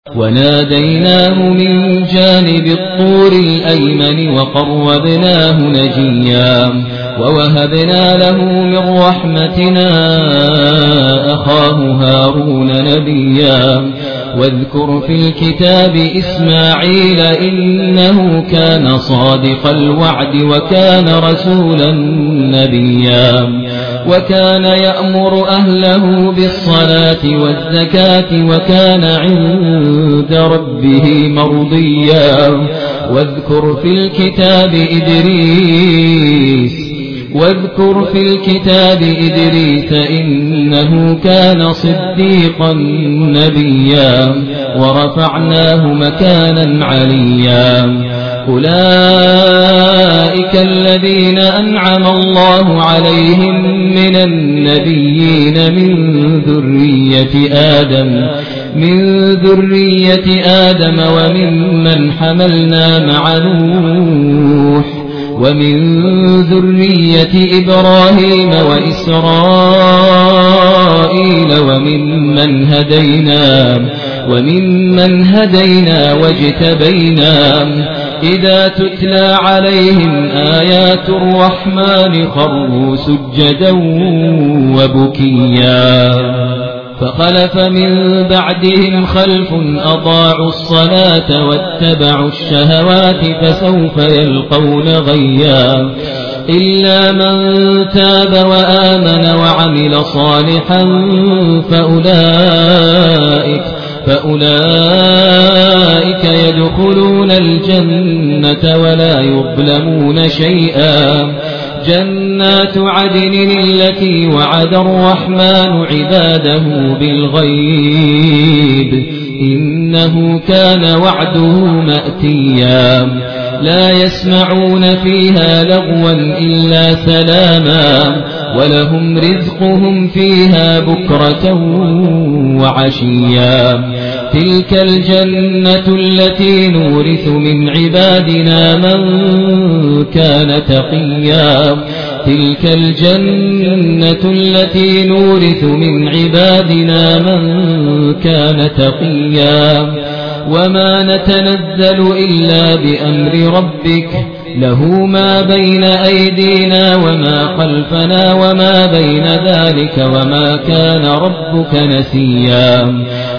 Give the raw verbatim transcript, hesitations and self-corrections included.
وناديناه من جانب الطور الأيمن وقربناه نجيا ووهبنا له من رحمتنا أخاه هارون نبيا واذكر في الكتاب إسماعيل إنه كان صادق الوعد وكان رسولا نبيا وكان يأمر أهله بالصلاة والزكاة وكان عند ربه مرضيا واذكر في الكتاب إدريس واذكر في الكتاب إدريس إنه كان صديقا نبيا ورفعناه مكانا عليا أولئك الذين أنعم الله عليهم من النبيين من ذرية آدم من ذرية آدم وممن حملنا مع نوح ومن ذرية إبراهيم وإسرائيل وممن هدينا وممن هدينا واجتبينا إذا تتلى عليهم آيات الرحمن خروا سجدا وبكيا فخلف من بعدهم خلف أضاعوا الصلاة واتبعوا الشهوات فسوف يلقون غيا إلا من تاب وآمن وعمل صالحا فأولئك فأولئك يدخلون الجنة ولا يظلمون شيئا جنات عدن التي وعد الرحمن عباده بالغيب إنه كان وعده مأتيا لا يسمعون فيها لغوا إلا سلاما ولهم رزقهم فيها بكرة وعشيا تلك الجنة التي نورث من عبادنا من كان تقيا تلك الجنة التي نورث من عبادنا من كان تقيا وما نتنزل إلا بأمر ربك له ما بين أيدينا وما خلفنا وما بين ذلك وما كان ربك نسيا